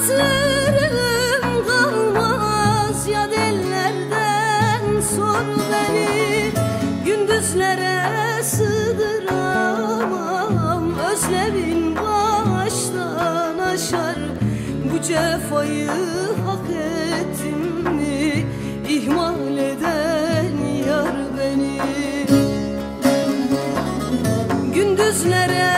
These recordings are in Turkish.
hatırım kalmaz ya ellerden sor beni. Gündüzlere sığdıramam, özlemin baştan aşar. Bu cefayı hak ettim mi, ihmal eden yar beni. Gündüzlere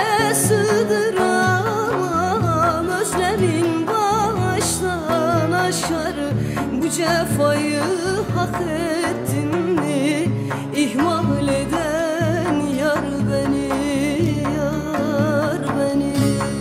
sığdıramam, özlemin baştan aşar. Bu cefayı hak ettim mi, ihmal eden yar beni, yar beni.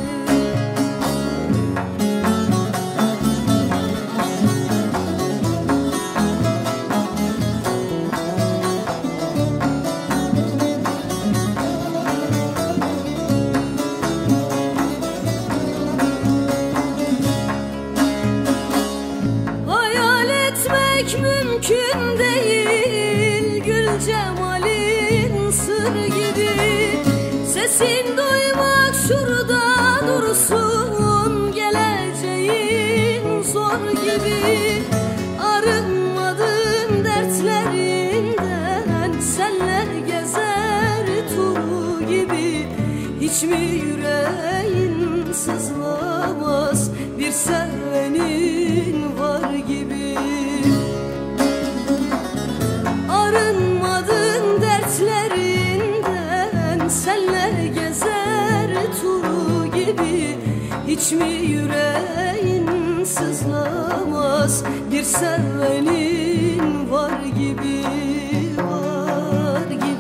Mümkün değil gül cemalin sır gibi. Sesin duymak şurada dursun, geleceğin zor gibi. Arınmadın dertlerinden, senle gezer turu gibi. Hiç mi yüreğin sızlamaz, bir sevenin var gibi. Arınmadın dertlerinden, senle gezer turu gibi. Hiç mi yüreğin sızlamaz, bir sevenin var gibi, var gibi.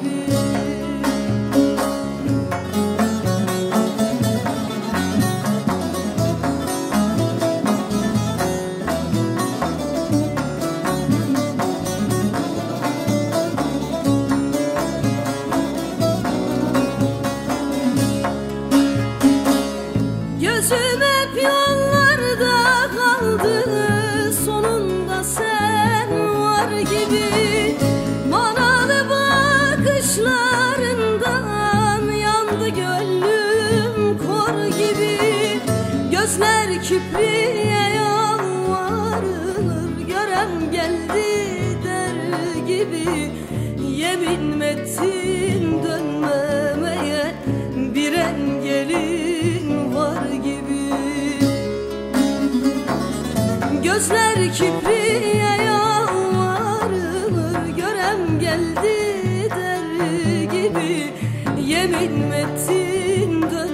Gözüm hep yollarda kaldı, sonunda sen var gibi. Manalı bakışlarından yandı gönlüm kor gibi. Gözler kipriye yalvarır, görem geldi der gibi. Yemin ettin dönmemeye, bir engelin var gibi. Gözler kipriye yalvarır, görem geldi der gibi. Yemin ettin dön